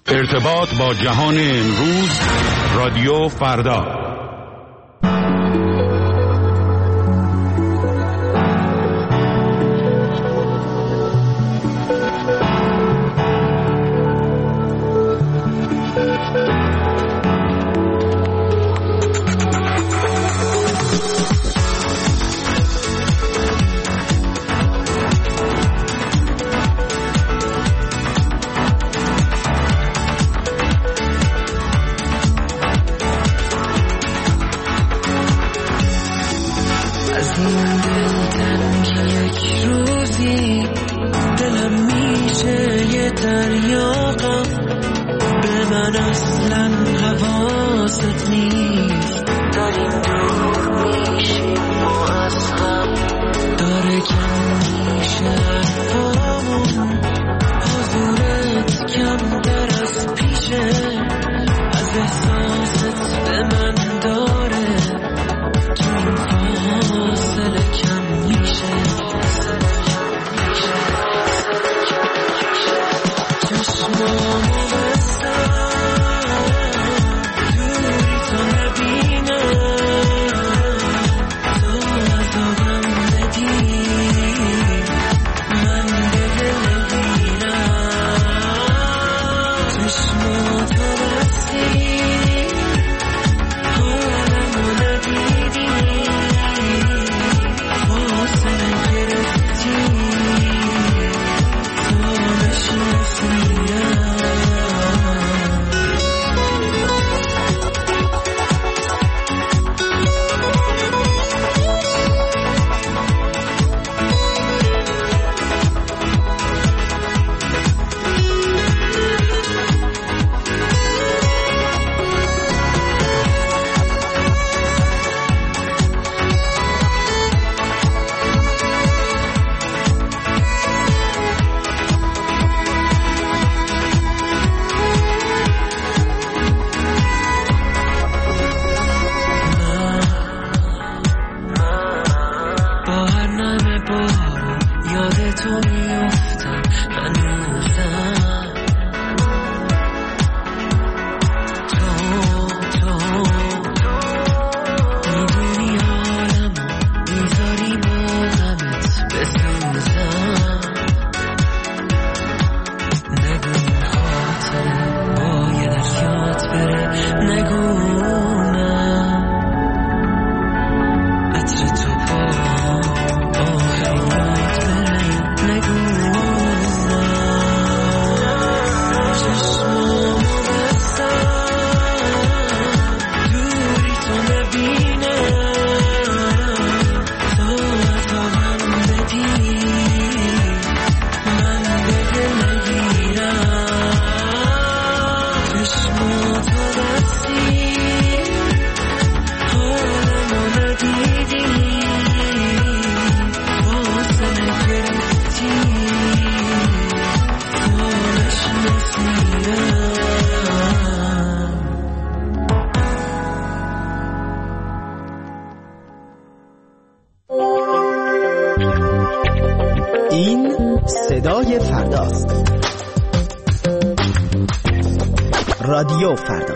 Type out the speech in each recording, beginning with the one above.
ارتباط با جهان امروز، رادیو فردا. این صدای فرداست. رادیو فردا.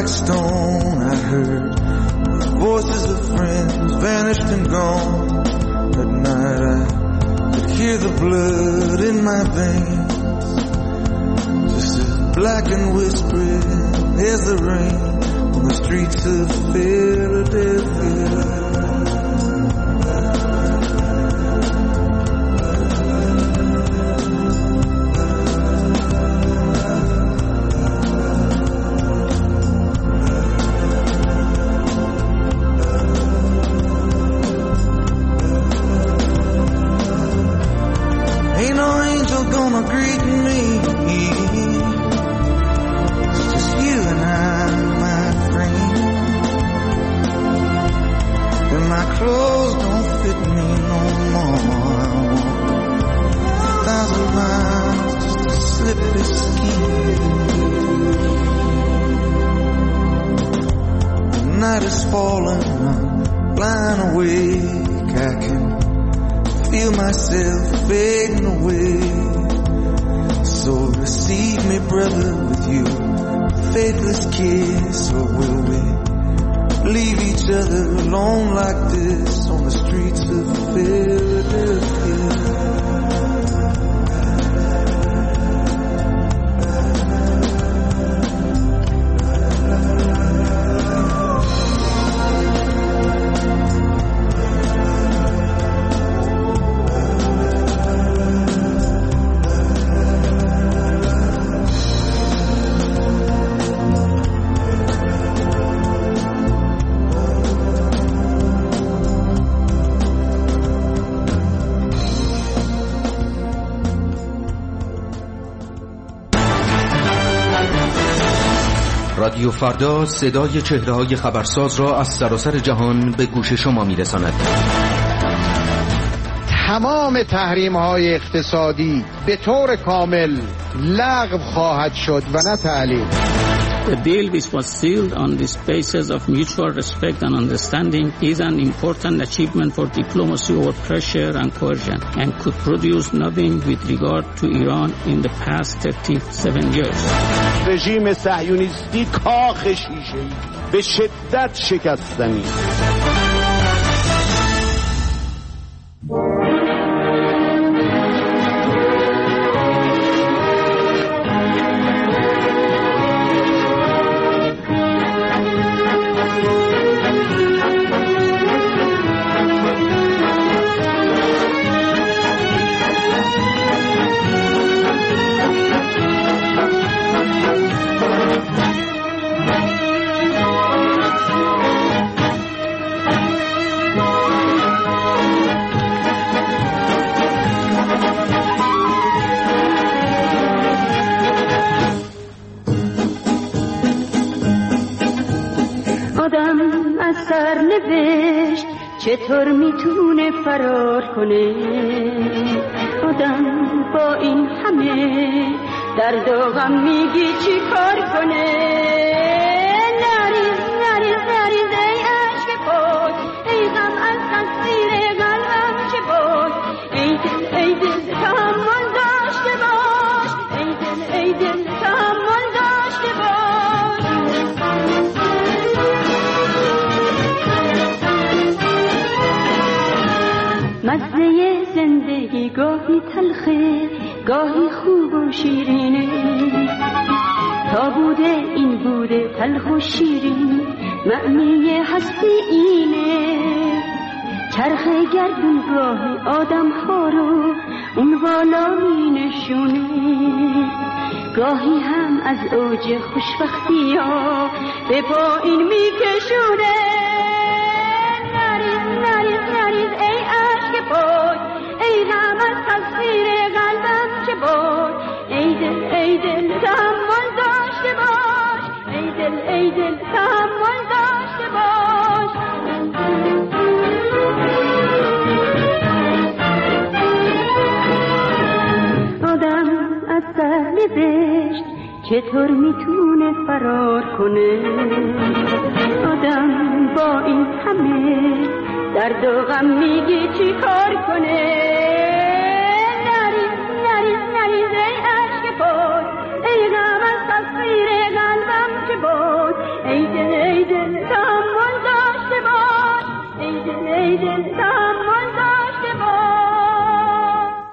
like stone. I heard the voices of friends vanished and gone. At night I could hear the blood in my veins, just as black and whispering as the rain on the streets of Philadelphia. رادیو فردا صدای چهره‌های خبرساز را از سراسر جهان به گوش شما می‌رساند. تمام تحریم‌های اقتصادی به طور کامل لغو خواهد شد و نه تعلیق. The deal which was sealed on the basis of mutual respect and understanding is an important achievement for diplomacy over pressure and coercion and could produce nothing with regard to Iran in the past 37 years. رژیم صهیونیستی کاخ شیشه‌ای به شدت شکستنی. چطور میتونه فرار کنه آدم با این همه درد و غم میگی چی کار کنه نریز نریز نریز ای عشق بود ای غم از تصویر قلبم چه بود ای دل تحمل داشته باش ای دل تحمل داشته باش مزه زندگی گاهی تلخه گاهی خوب و شیرینه تا بوده این بوده تلخ و شیرین معنی هستی اینه چرخ گردون گاهی آدم ها رو اون بالا می نشونه گاهی هم از اوج خوشبختی ها به پایین می کشونه نریز نریز نریز ای عشق بود ای غم از تصویر قلبم چه بود ای دل تحمل داشته باش ای دل تحمل داشته باش آدم از سهل بهشت چطور میتونه فرار کنه آدم با این همه درد و غم میگی چی کار کنه نریز نریز نریز ای عشق بود ای غم از تصویر قلبم چه بود ای دل تحمل داشته باش، ای دل تحمل داشته باش.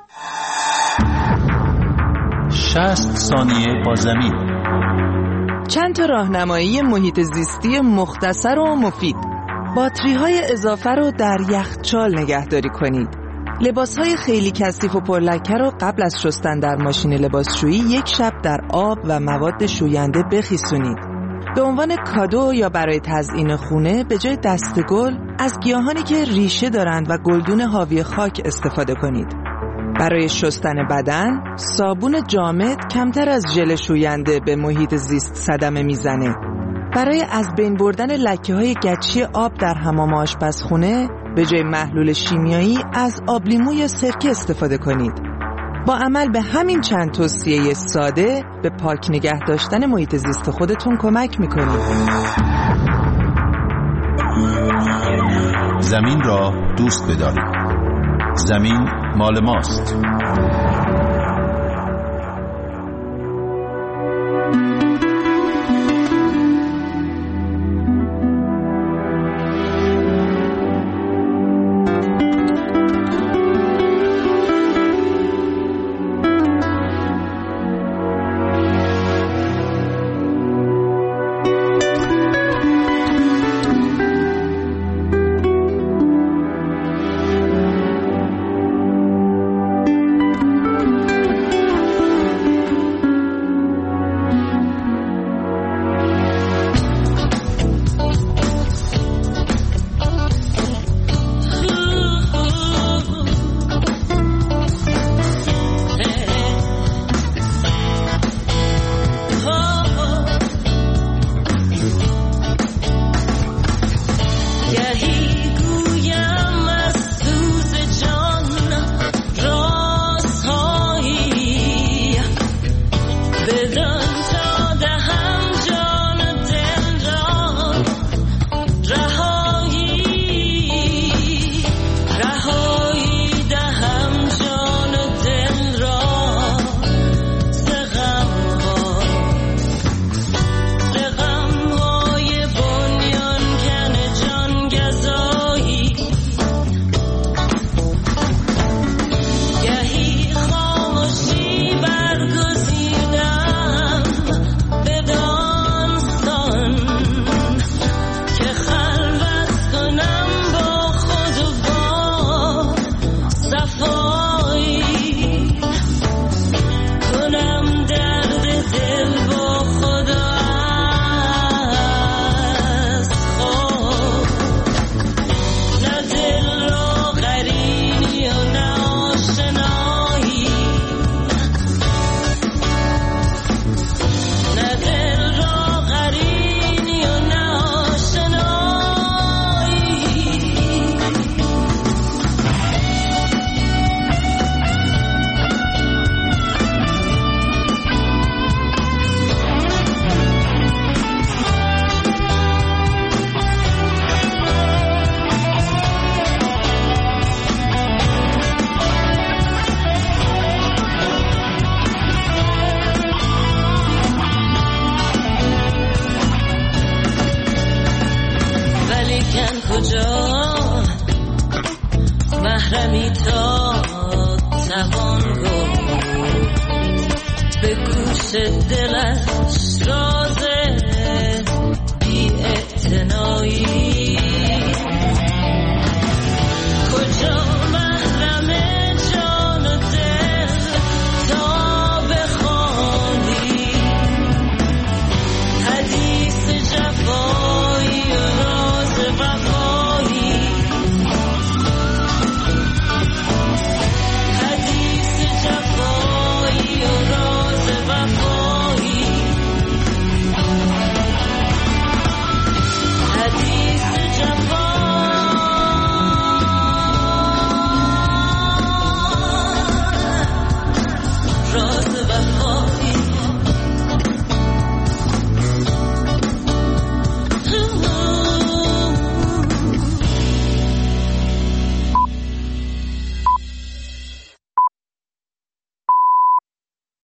60 ثانیه با زمین. چند تا راهنمایی محیط زیستی مختصر و مفید. باتری‌های اضافه رو در یخچال نگهداری کنید. لباس‌های خیلی کثیف و پرلکه رو قبل از شستن در ماشین لباسشویی 1 شب در آب و مواد شوینده بخیسونید. به عنوان کادو یا برای تزیین خونه به جای دستگل از گیاهانی که ریشه دارند و گلدون حاوی خاک استفاده کنید. برای شستن بدن، صابون جامد کمتر از ژل شوینده به محیط زیست صدمه میزنه. برای از بین بردن لکه‌های گچی آب در حمام آشپزخونه، به جای محلول شیمیایی از آب لیمو یا سرکه استفاده کنید. با عمل به همین چند توصیه ساده به پاک نگه داشتن محیط زیست خودتون کمک میکنید. زمین را دوست بدارید. زمین مال ماست. محرمی تا توان گفت به گوش دلش راز بی اعتنایی